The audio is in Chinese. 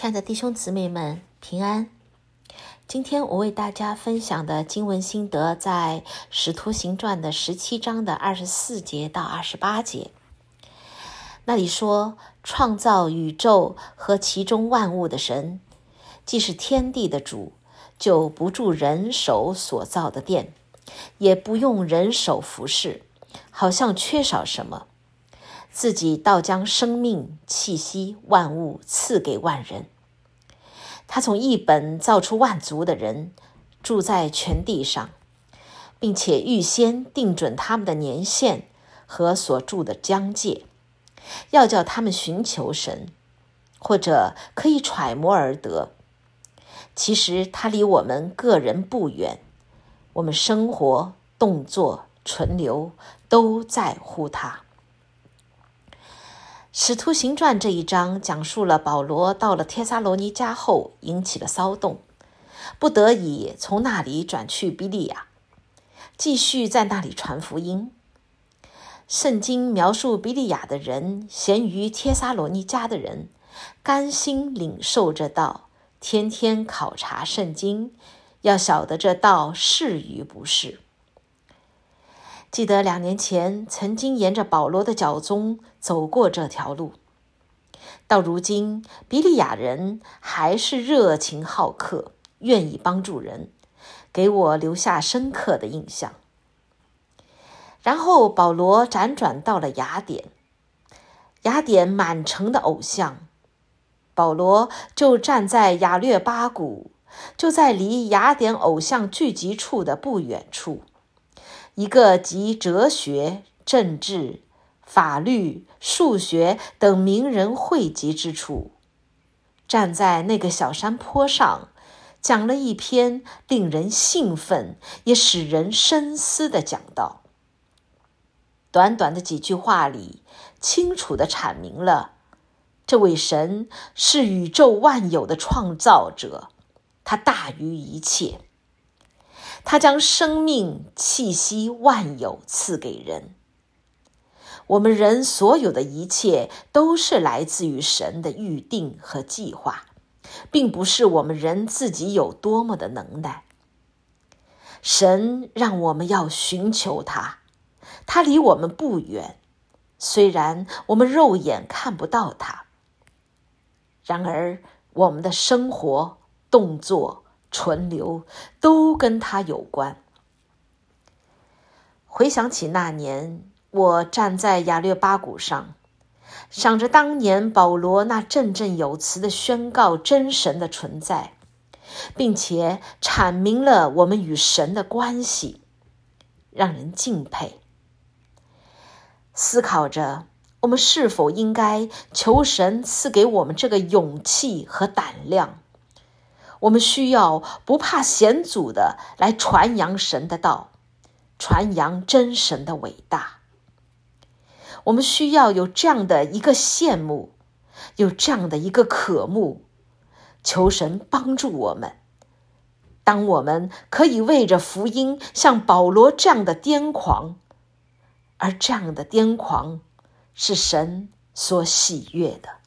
亲爱的弟兄姊妹们，平安。今天我为大家分享的经文心得在《使徒行传》的17章的24节到28节。那里说，创造宇宙和其中万物的神，既是天地的主，就不住人手所造的殿，也不用人手服侍，好像缺少什么，自己倒将生命、气息、万物赐给万人。他从一本造出万族的人，住在全地上，并且预先定准他们的年限和所住的疆界，要叫他们寻求神，或者可以揣摩而得。其实他离我们个人不远，我们生活、动作、存留都在乎他。使徒行传这一章讲述了保罗到了帖撒罗尼迦后引起了骚动，不得已从那里转去比利亚，继续在那里传福音。圣经描述比利亚的人咸于帖撒罗尼迦的人，甘心领受这道，天天考察圣经，要晓得这道是与不是。记得2年前曾经沿着保罗的脚踪走过这条路，到如今比利亚人还是热情好客，愿意帮助人，给我留下深刻的印象。然后保罗辗转到了雅典，雅典满城的偶像，保罗就站在亚略巴谷，就在离雅典偶像聚集处的不远处，一个集哲学、政治、法律、数学等名人汇集之处，站在那个小山坡上，讲了一篇令人兴奋也使人深思的讲道。短短的几句话里，清楚地阐明了这位神是宇宙万有的创造者，他大于一切，他将生命、气息、万有赐给人。我们人所有的一切都是来自于神的预定和计划，并不是我们人自己有多么的能耐。神让我们要寻求他，他离我们不远，虽然我们肉眼看不到他，然而我们的生活、动作、存留都跟他有关。回想起那年，我站在亚略巴谷上，想着当年保罗那振振有词的宣告真神的存在，并且阐明了我们与神的关系，让人敬佩。思考着我们是否应该求神赐给我们这个勇气和胆量，我们需要不怕险阻的来传扬神的道，传扬真神的伟大。我们需要有这样的一个羡慕，有这样的一个渴慕，求神帮助我们。当我们可以为着福音像保罗这样的癫狂，而这样的癫狂是神所喜悦的。